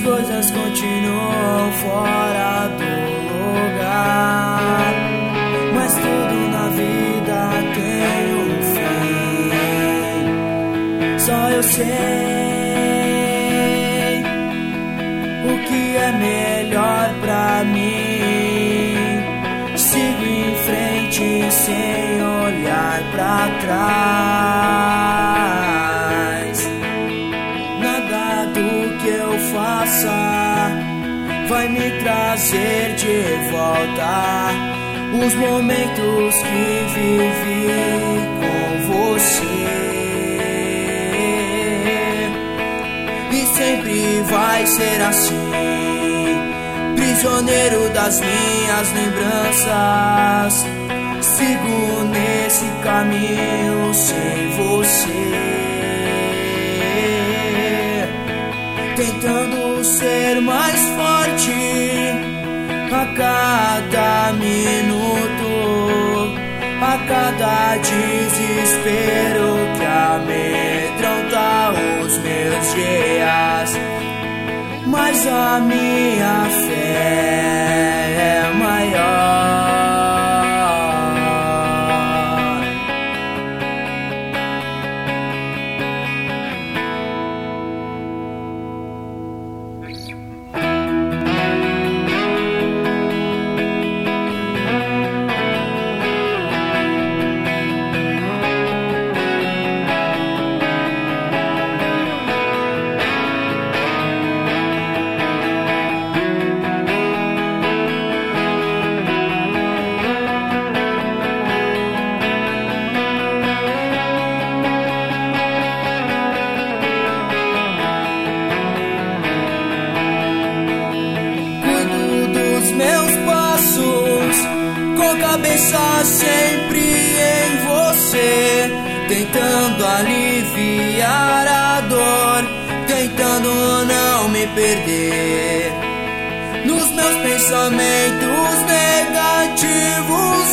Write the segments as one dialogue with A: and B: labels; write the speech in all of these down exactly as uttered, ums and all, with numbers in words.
A: coisas continuam fora do lugar, mas tudo na vida tem um fim. Só eu sei o que é melhor pra mim. Sigo em frente sem olhar pra trás. Nada do que eu faça vai me trazer de volta os momentos que vivi com você. E sempre vai ser assim, prisioneiro das minhas lembranças. Sigo nesse caminho sem você, tentando ser mais forte a cada minuto, a cada desespero que amedronta os meus dias. Mas a minha fé é maior. Cabeça sempre em você, tentando aliviar a dor, tentando não me perder nos meus pensamentos negativos.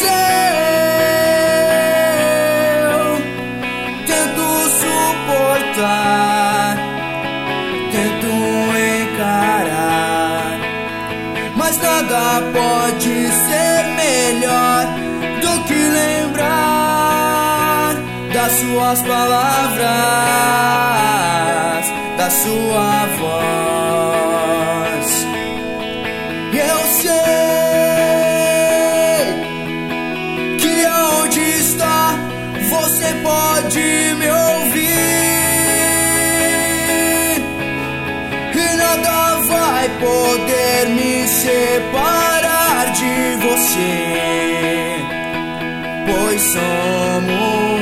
A: Eu tento suportar, tento encarar, mas nada pode ser melhor do que lembrar das suas palavras, da sua voz. Eu sei que aonde está você pode me ouvir, e nada vai poder me separar de você, pois somos